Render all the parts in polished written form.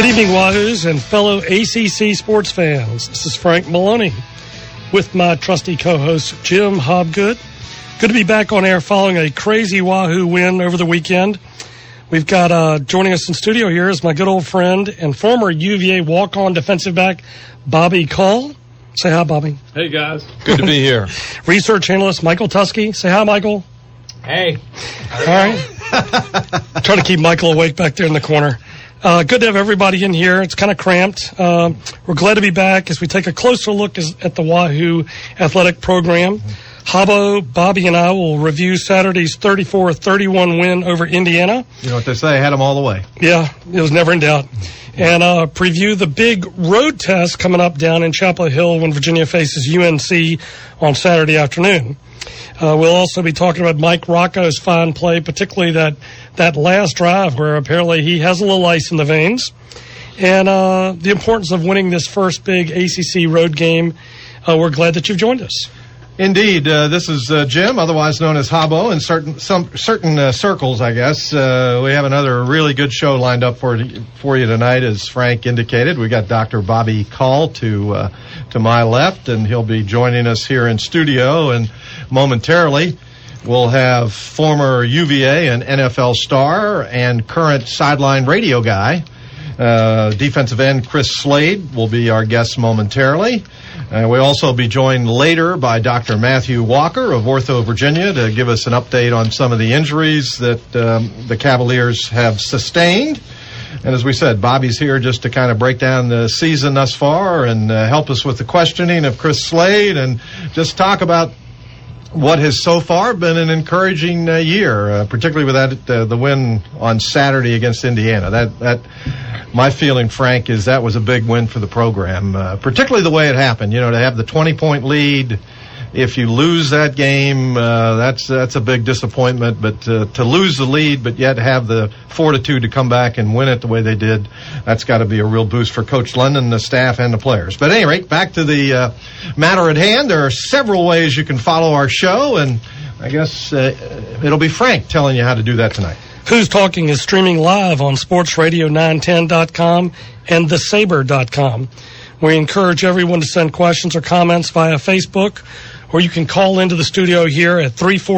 Good evening, Wahoos and fellow ACC sports fans. This is Frank Maloney with my trusty co-host, Jim Hobgood. Good to be back on air following a crazy Wahoo win over the weekend. We've got joining us in studio here is my good old friend and former UVA walk-on defensive back, Bobby Call. Say hi, Bobby. Hey, guys. Good to be here. Research analyst Michael Tusky. Say hi, Michael. Hey. All right. Trying to keep Michael awake back there in the corner. Good to have everybody in here. It's kind of cramped. We're glad to be back as we take a closer look at the Wahoo athletic program. Habbo, Bobby, and I will review Saturday's 34-31 win over Indiana. You know what they say, had them all the way. Yeah, it was never in doubt. And preview the big road test coming up down in Chapel Hill when Virginia faces UNC on Saturday afternoon. We'll also be talking about Mike Rocco's fine play, particularly that last drive where apparently he has a little ice in the veins, and the importance of winning this first big ACC road game. We're glad that you've joined us. Indeed. This is Jim, otherwise known as Habbo, in certain circles, I guess. We have another really good show lined up for you tonight, as Frank indicated. We got Dr. Bobby Call to my left, and he'll be joining us here in studio. And momentarily, we'll have former UVA and NFL star and current sideline radio guy, defensive end Chris Slade, will be our guest momentarily. We'll also be joined later by Dr. Matthew Walker of Ortho, Virginia, to give us an update on some of the injuries that the Cavaliers have sustained. And as we said, Bobby's here just to kind of break down the season thus far and help us with the questioning of Chris Slade and just talk about what has so far been an encouraging year, particularly with the win on Saturday against Indiana. That my feeling, Frank, is that was a big win for the program, particularly the way it happened. You know, to have the 20-point lead, if you lose that game, that's a big disappointment. But to lose the lead, but yet have the fortitude to come back and win it the way they did, that's got to be a real boost for Coach London, the staff, and the players. But at any rate, back to the matter at hand. There are several ways you can follow our show, and I guess it'll be Frank telling you how to do that tonight. Who's Talking is streaming live on sportsradio910.com and thesaber.com. We encourage everyone to send questions or comments via Facebook, or you can call into the studio here at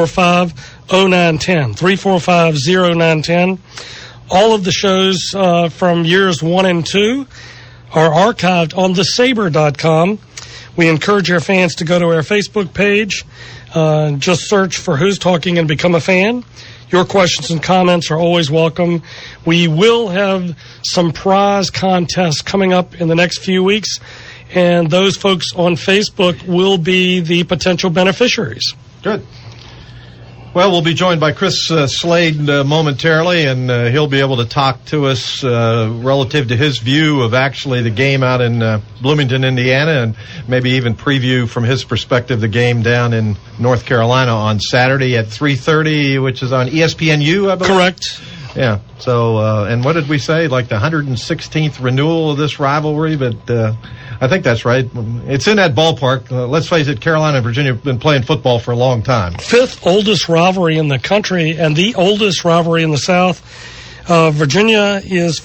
345-0910, 345-0910. All of the shows from years 1 and 2 are archived on thesaber.com. We encourage our fans to go to our Facebook page, just search for Who's Talking and become a fan. Your questions and comments are always welcome. We will have some prize contests coming up in the next few weeks, and those folks on Facebook will be the potential beneficiaries. Good. Well, we'll be joined by Chris Slade momentarily, and he'll be able to talk to us relative to his view of actually the game out in Bloomington, Indiana, and maybe even preview from his perspective the game down in North Carolina on Saturday at 3:30, which is on ESPNU, I believe. Correct. Yeah. So, and what did we say? Like the 116th renewal of this rivalry, but I think that's right. It's in that ballpark. Let's face it, Carolina and Virginia have been playing football for a long time. Fifth oldest rivalry in the country and the oldest rivalry in the South. Virginia is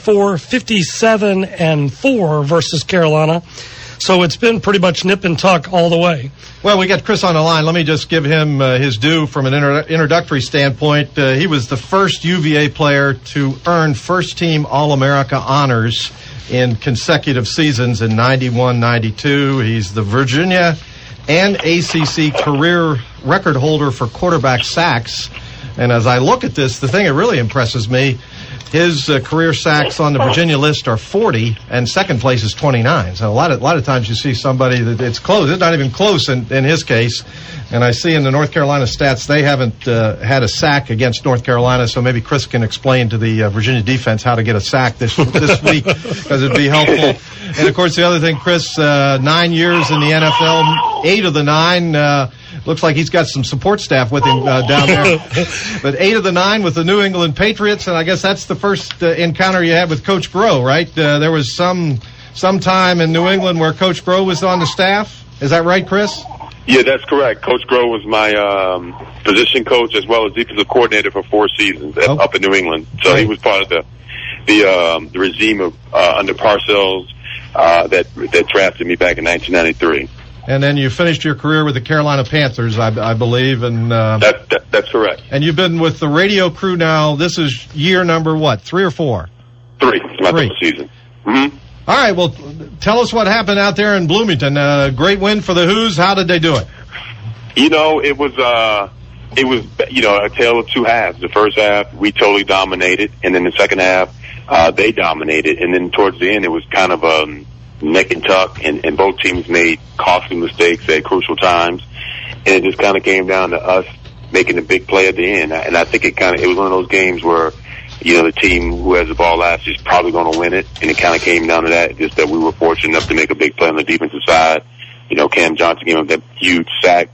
54-57-4 versus Carolina. So it's been pretty much nip and tuck all the way. Well, we got Chris on the line. Let me just give him his due from an introductory standpoint. He was the first UVA player to earn first-team All-America honors in consecutive seasons in 91-92. He's the Virginia and ACC career record holder for quarterback sacks. And as I look at this, the thing that really impresses me, his career sacks on the Virginia list are 40, and second place is 29. So a lot of times you see somebody that it's close. It's not even close in his case. And I see in the North Carolina stats they haven't had a sack against North Carolina. So maybe Chris can explain to the Virginia defense how to get a sack this week, because it'd be helpful. And of course the other thing, Chris, 9 years in the NFL, 8 of the 9. Looks like he's got some support staff with him down there. But 8 of the 9 with the New England Patriots, and I guess that's the first encounter you had with Coach Groh, right? There was some time in New England where Coach Groh was on the staff. Is that right, Chris? Yeah, that's correct. Coach Groh was my position coach as well as defensive coordinator for 4 seasons up in New England. So he was part of the the regime of under Parcells that drafted me back in 1993. And then you finished your career with the Carolina Panthers, I believe, and that's correct. And you've been with the radio crew now. This is year number what? 3 or 4? 3. It's my third season. Mm-hmm. All right. Well, tell us what happened out there in Bloomington. Great win for the Who's. How did they do it? You know, it was a tale of two halves. The first half we totally dominated, and then the second half they dominated, and then towards the end it was kind of neck and tuck, and both teams made costly mistakes at crucial times, and it just kind of came down to us making a big play at the end. And I think it was one of those games where, you know, the team who has the ball last is probably going to win it, and it kind of came down to that, just that we were fortunate enough to make a big play on the defensive side. You know, Cam Johnson gave him that huge sack,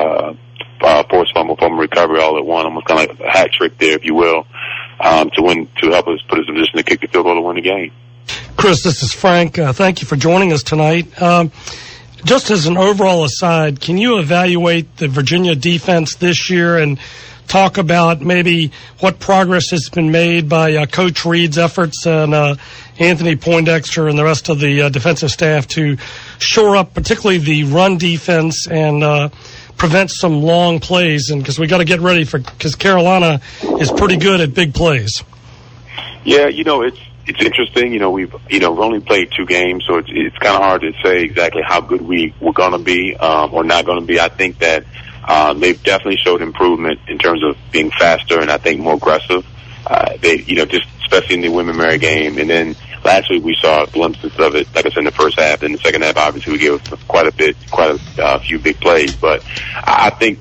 forced fumble recovery all at one, almost kind of like a hat trick there, if you will, to help us put us in position to kick the field goal to win the game. Chris, this is Frank. Thank you for joining us tonight. Just as an overall aside, can you evaluate the Virginia defense this year and talk about maybe what progress has been made by Coach Reed's efforts and Anthony Poindexter and the rest of the defensive staff to shore up particularly the run defense and prevent some long plays? And because we got to get ready because Carolina is pretty good at big plays. Yeah, you know, it's interesting. You know, we've only played 2 games, so it's kind of hard to say exactly how good we're going to be or not going to be. I think that they've definitely showed improvement in terms of being faster and I think more aggressive. Just especially in the Women Mary game. And then last week we saw glimpses of it, like I said, in the first half. In the second half, obviously, we gave quite a few big plays. But I think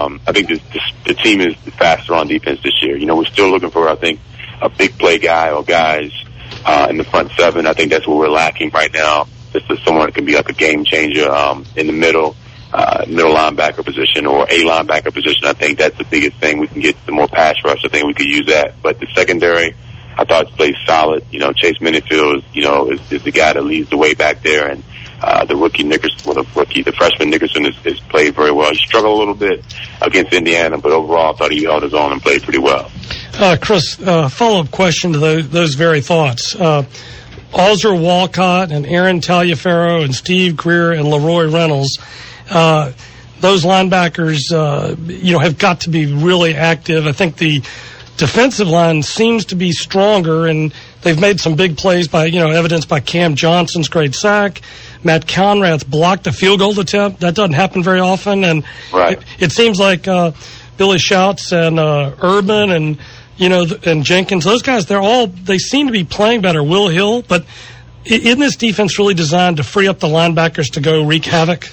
the team is faster on defense this year. You know, we're still looking for, I think, a big play guy or guys in the front 7. I think that's what we're lacking right now. Just as someone that can be like a game changer in the middle linebacker position or a linebacker position. I think that's the biggest thing. We can get some more pass rush. I think we could use that. But the secondary, I thought it's played solid. You know, Chase Minifield is the guy that leads the way back there, and the freshman Nickerson has played very well. He struggled a little bit against Indiana, but overall I thought he held his own and played pretty well. Chris, follow-up question to those very thoughts. Alzer Walcott and Aaron Taliaferro and Steve Greer and Leroy Reynolds, those linebackers, have got to be really active. I think the defensive line seems to be stronger, and they've made some big plays by, evidenced by Cam Johnson's great sack. Matt Conrad's blocked a field goal attempt. That doesn't happen very often. And right. It seems like Billy Schultz and Urban and, and Jenkins, those guys, they seem to be playing better. Will Hill, but isn't this defense really designed to free up the linebackers to go wreak havoc?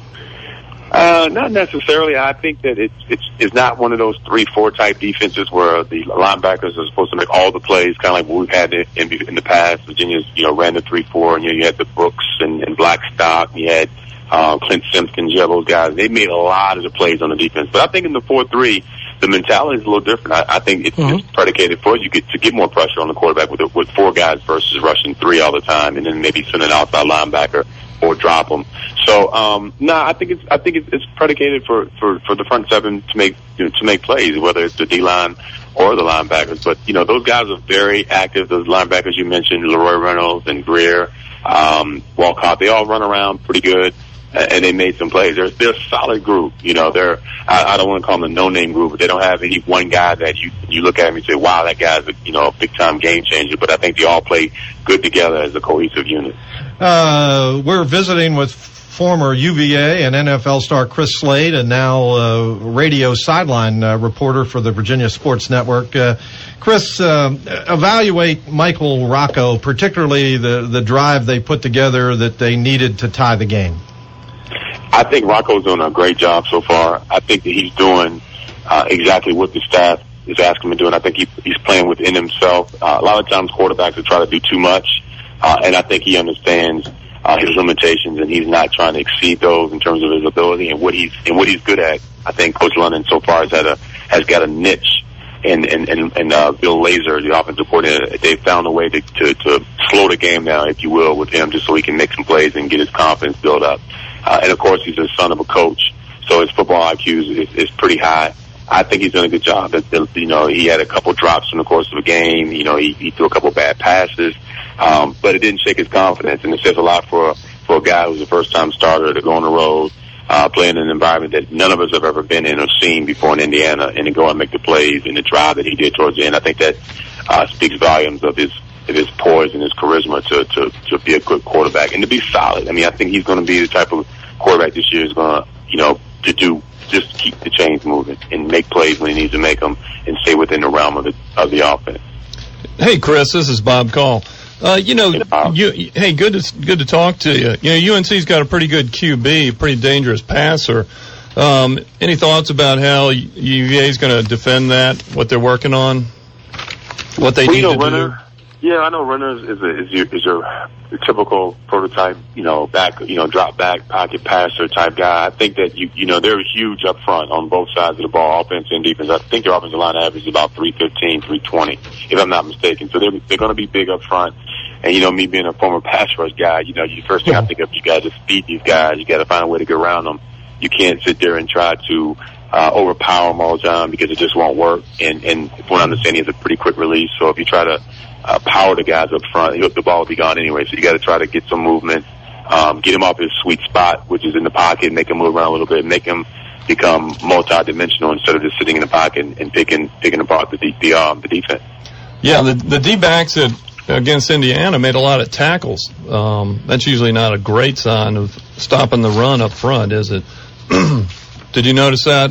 Not necessarily. I think that it's not one of those 3-4 type defenses where the linebackers are supposed to make all the plays, kind of like what we've had in the past. Virginia's, ran the 3-4, and you had the Brooks and Blackstock, and you had Clint Simpkins, you have those guys. They made a lot of the plays on the defense. But I think in the 4-3, the mentality is a little different. I think it's predicated for you to get more pressure on the quarterback with 4 guys versus rushing 3 all the time, and then maybe send an outside linebacker or drop them. So, I think it's predicated for the front 7 to make plays, whether it's the D-line or the linebackers. But, those guys are very active. Those linebackers you mentioned, Leroy Reynolds and Greer, Walcott, they all run around pretty good, and they made some plays. They're a solid group. I don't want to call them a no-name group, but they don't have any one guy that you look at him and say, wow, that guy's a big-time game changer. But I think they all play good together as a cohesive unit. We're visiting with former UVA and NFL star Chris Slade, and now radio sideline reporter for the Virginia Sports Network. Chris, evaluate Michael Rocco, particularly the drive they put together that they needed to tie the game. I think Rocco's doing a great job so far. I think that he's doing exactly what the staff is asking him to do, and I think he's playing within himself. A lot of times quarterbacks will try to do too much, and I think he understands his limitations, and he's not trying to exceed those in terms of his ability and what he's good at. I think Coach London so far has got a niche, and Bill Lazor, the offensive coordinator, they've found a way to slow the game down, if you will, with him, just so he can make some plays and get his confidence built up. And of course, he's the son of a coach, so his football IQ is pretty high. I think he's done a good job. You know, he had a couple drops in the course of a game. You know, he threw a couple bad passes, but it didn't shake his confidence, and it says a lot for a guy who's a first-time starter to go on the road, playing in an environment that none of us have ever been in or seen before in Indiana, and to go and make the plays and the drive that he did towards the end. I think that speaks volumes of his poise and his charisma to be a good quarterback and to be solid. I mean, I think he's going to be the type of quarterback this year is going to, you know, just keep the chains moving and make plays when he needs to make them and stay within the realm of the offense. Hey, Chris, this is Bob Call. Good to talk to you. You know, UNC's got a pretty good QB, pretty dangerous passer. Any thoughts about how UVA's going to defend that? What they're working on? What they need to do? Yeah, I know Renner is your typical prototype, you know, drop back pocket passer type guy. I think that you know they're huge up front on both sides of the ball, offense and defense. I think their offensive line average is about 315, 320, if I'm not mistaken. So they're going to be big up front. And you know, me being a former pass rush guy, you know, you first thing I think of, you got to speed these guys. You got to find a way to get around them. You can't sit there and try to overpower them all the time because it just won't work. And what I understand is a pretty quick release. So if you try to power the guys up front, the ball will be gone anyway. So you got to try to get some movement, get him off his sweet spot, which is in the pocket, make him move around a little bit, make him become multi-dimensional instead of just sitting in the pocket and picking apart the defense. Yeah, the D-backs against Indiana made a lot of tackles. That's usually not a great sign of stopping the run up front, is it? Did you notice that?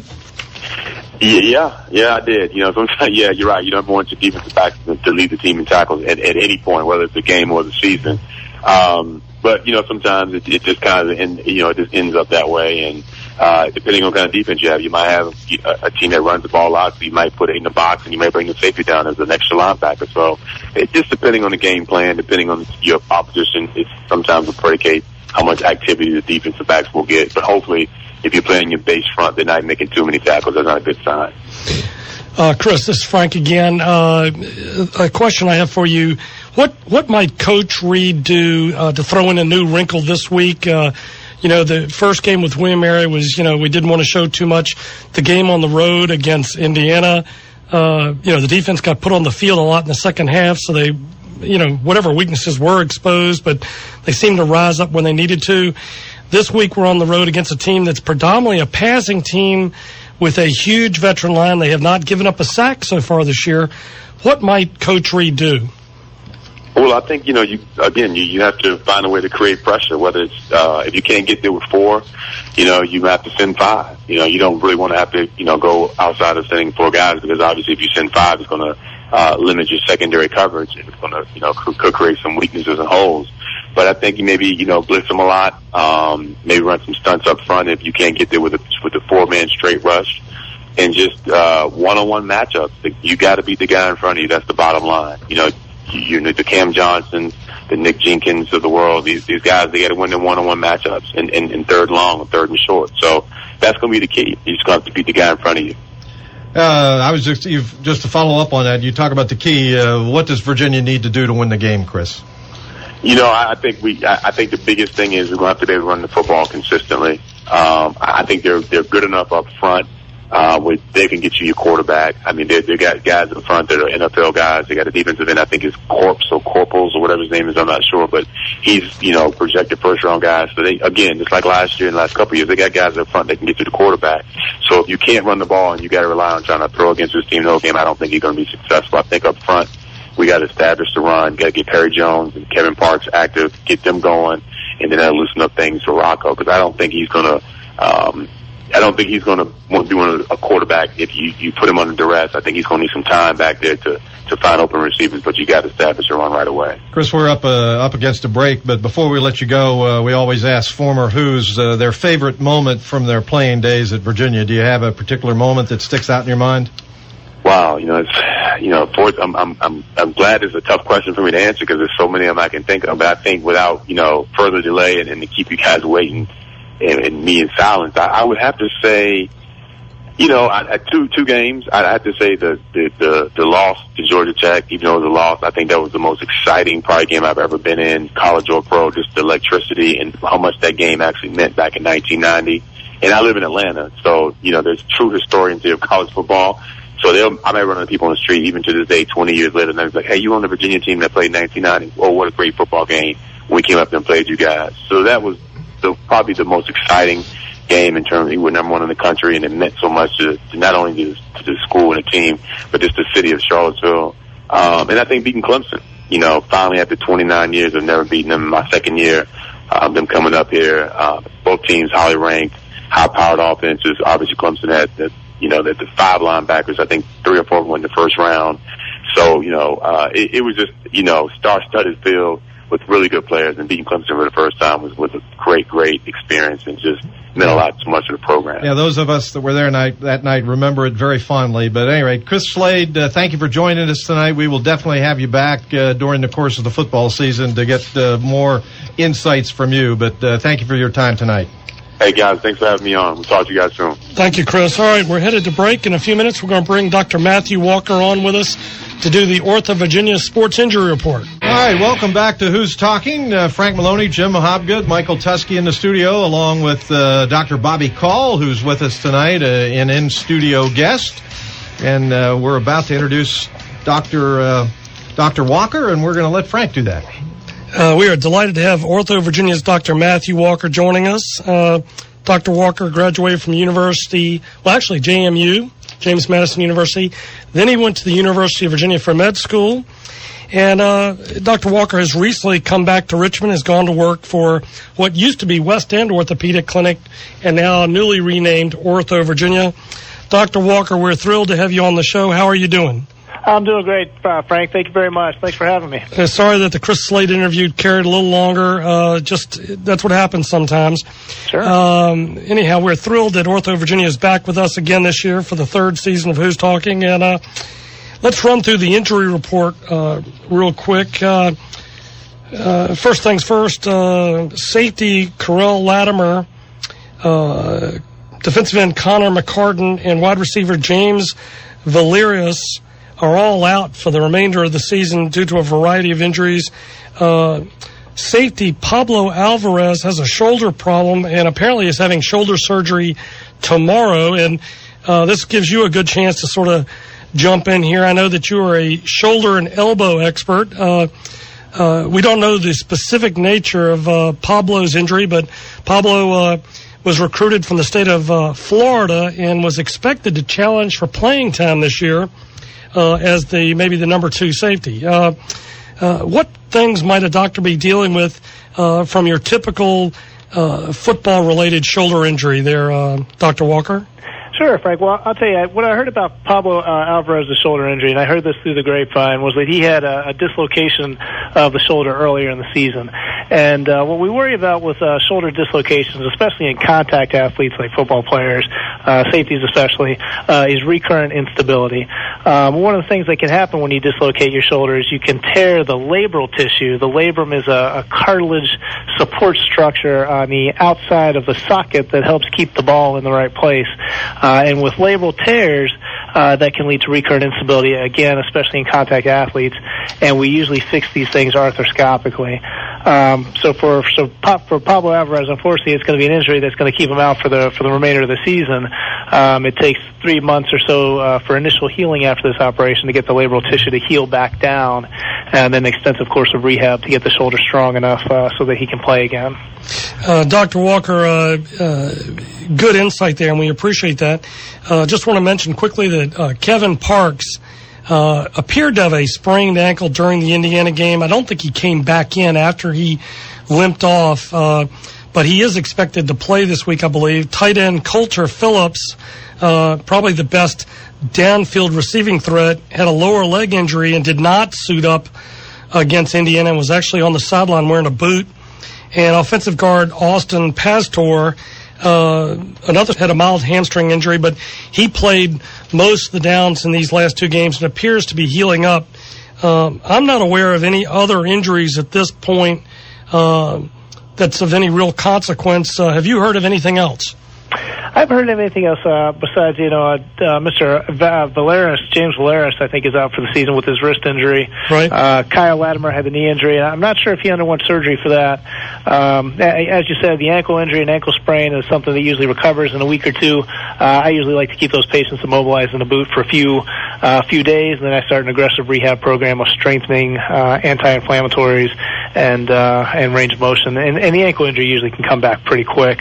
Yeah, I did. You know, sometimes, yeah, you're right. You don't want your defensive backs to lead the team in tackles at any point, whether it's a game or the season. But, you know, sometimes it just kind of, it just ends up that way. And depending on what kind of defense you have, you might have a team that runs the ball a lot, so you might put it in the box and you might bring the safety down as an extra linebacker. So it's just depending on the game plan, depending on your opposition, it sometimes will predicate how much activity the defensive backs will get. But hopefully, if you're playing your base front, they're not making too many tackles. That's not a good sign. Chris, this is Frank again. A question I have for you. What might Coach Reed do to throw in a new wrinkle this week? You know, the first game with William & Mary was, you know, we didn't want to show too much. The game on the road against Indiana, you know, the defense got put on the field a lot in the second half, so they, you know, whatever weaknesses were exposed, but they seemed to rise up when they needed to. This week we're on the road against a team that's predominantly a passing team with a huge veteran line. They have not given up a sack so far this year. What might Coach Reed do? Well, I think, you know, you have to find a way to create pressure, whether it's, if you can't get there with 4, you know, you have to send 5. You know, you don't really want to have to, you know, go outside of sending 4 guys because obviously if you send 5, it's going to limit your secondary coverage and it's going to, you know, could create some weaknesses and holes. But I think you maybe, you know, blitz them a lot, maybe run some stunts up front if you can't get there with a 4-man straight rush, and just one-on-one matchups. You got to beat the guy in front of you. That's the bottom line. You know, the Cam Johnsons, the Nick Jenkins of the world. These guys, they got to win their one-on-one matchups in third long and third and short. So that's going to be the key. You just have to beat the guy in front of you. Just to follow up on that, you talk about the key. What does Virginia need to do to win the game, Chris? You know, I think the biggest thing is we're going to have to be able to run the football consistently. I think they're good enough up front where they can get you your quarterback. I mean, they got guys up front that are NFL guys. They got a defensive end, I think it's Corpals or whatever his name is, I'm not sure, but he's, you know, projected first-round guys. So they, again, just like last year and the last couple of years, they got guys up front that can get to the quarterback. So if you can't run the ball and you got to rely on trying to throw against this team the whole game, I don't think you're going to be successful. I think up front, we got to establish the run, got to get Perry Jones and Kevin Parks active, get them going, and then that'll loosen up things for Rocco, because I don't think he's going to want to be a quarterback if you put him under duress. I think he's going to need some time back there to find open receivers, but you got to establish a run right away. Chris, we're up against a break, but before we let you go, we always ask former Who's their favorite moment from their playing days at Virginia. Do you have a particular moment that sticks out in your mind? Wow, I'm glad it's a tough question for me to answer because there's so many of them I can think of. But I think without, further delay and to keep you guys waiting and me in silence, I would have to say, at two games, I'd have to say the loss to Georgia Tech, even though it was a loss, I think that was the most exciting probably game I've ever been in, college or pro, just the electricity and how much that game actually meant back in 1990. And I live in Atlanta, so, there's true historians here of college football. So I may run into people on the street, even to this day, 20 years later, and they're like, hey, you on the Virginia team that played in 1990? Oh, what a great football game when we came up there and played you guys. So that was probably the most exciting game in terms of we were number one in the country, and it meant so much to not only to the school and the team, but just the city of Charlottesville. And I think beating Clemson, finally after 29 years of never beating them, my second year, them coming up here, both teams highly ranked, high-powered offenses. Obviously, Clemson had the 5 linebackers. I think 3 or 4 went in the first round. So, it was just, star-studded field with really good players, and beating Clemson for the first time was a great experience, and just meant a lot so much to the program. Yeah, those of us that were there that night remember it very fondly. But at any rate, Chris Slade, thank you for joining us tonight. We will definitely have you back during the course of the football season to get more insights from you. But thank you for your time tonight. Hey, guys, thanks for having me on. We'll talk to you guys soon. Thank you, Chris. All right, we're headed to break. In a few minutes, we're going to bring Dr. Matthew Walker on with us to do the Ortho Virginia Sports Injury Report. All right, welcome back to Who's Talking. Frank Maloney, Jim Hobgood, Michael Tusky in the studio, along with Dr. Bobby Call, who's with us tonight, an in-studio guest. And we're about to introduce Dr. Walker, and we're going to let Frank do that. We are delighted to have Ortho Virginia's Dr. Matthew Walker joining us. Dr. Walker graduated from JMU, James Madison University. Then he went to the University of Virginia for med school. And Dr. Walker has recently come back to Richmond, has gone to work for what used to be West End Orthopedic Clinic and now newly renamed Ortho Virginia. Dr. Walker, we're thrilled to have you on the show. How are you doing? I'm doing great, Frank. Thank you very much. Thanks for having me. Sorry that the Chris Slade interview carried a little longer. That's what happens sometimes. Sure. Anyhow, we're thrilled that Ortho Virginia is back with us again this year for the 3rd season of Who's Talking. And let's run through the injury report real quick. First things first, safety Carell Latimer, defensive end Connor McCartan, and wide receiver James Valerius are all out for the remainder of the season due to a variety of injuries. Safety Pablo Alvarez has a shoulder problem and apparently is having shoulder surgery tomorrow. And this gives you a good chance to sort of jump in here. I know that you are a shoulder and elbow expert. We don't know the specific nature of Pablo's injury, but Pablo was recruited from the state of Florida and was expected to challenge for playing time this year as maybe the number 2 safety. What things might a doctor be dealing with from your typical football-related shoulder injury there, Dr. Walker? Sure, Frank. Well, I'll tell you, what I heard about Pablo Alvarez's shoulder injury, and I heard this through the grapevine, was that he had a dislocation of the shoulder earlier in the season. And what we worry about with shoulder dislocations, especially in contact athletes like football players, safeties especially, is recurrent instability. One of the things that can happen when you dislocate your shoulder is you can tear the labral tissue. The labrum is a cartilage support structure on the outside of the socket that helps keep the ball in the right place. And with labral tears, that can lead to recurrent instability, again, especially in contact athletes. And we usually fix these things arthroscopically. So for Pablo Alvarez, unfortunately, it's going to be an injury that's going to keep him out for the remainder of the season. It takes 3 months or so for initial healing after this operation to get the labral tissue to heal back down, and then an extensive course of rehab to get the shoulder strong enough so that he can play again. Dr. Walker, good insight there, and we appreciate that. Just want to mention quickly that Kevin Parks appeared to have a sprained ankle during the Indiana game. I don't think he came back in after he limped off, but he is expected to play this week, I believe. Tight end Coulter Phillips, probably the best downfield receiving threat, had a lower leg injury and did not suit up against Indiana and was actually on the sideline wearing a boot. And offensive guard Austin Pastor, another had a mild hamstring injury, but he played most of the downs in these last 2 games and appears to be healing up. I'm not aware of any other injuries at this point that's of any real consequence. Have you heard of anything else? I haven't heard of anything else besides, Mr. Valeris, James Valeris, I think, is out for the season with his wrist injury. Right. Kyle Latimer had the knee injury. I'm not sure if he underwent surgery for that. As you said, the ankle injury and ankle sprain is something that usually recovers in a week or two. I usually like to keep those patients immobilized in a boot for a few days, and then I start an aggressive rehab program of strengthening, anti-inflammatories, and range of motion. And the ankle injury usually can come back pretty quick.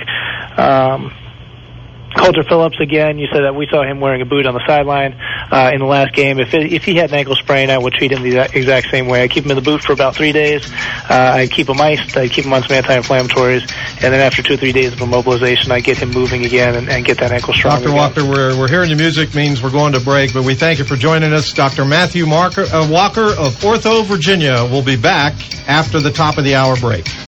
Coulter Phillips, again, you said that we saw him wearing a boot on the sideline in the last game. If he had an ankle sprain, I would treat him the exact same way. I keep him in the boot for about 3 days. I keep him iced. I keep him on some anti-inflammatories. And then after 2 or 3 days of immobilization, I get him moving again and get that ankle strong Dr. Walker, we're hearing the music means we're going to break, but we thank you for joining us. Dr. Matthew Walker of Ortho, Virginia will be back after the top of the hour break.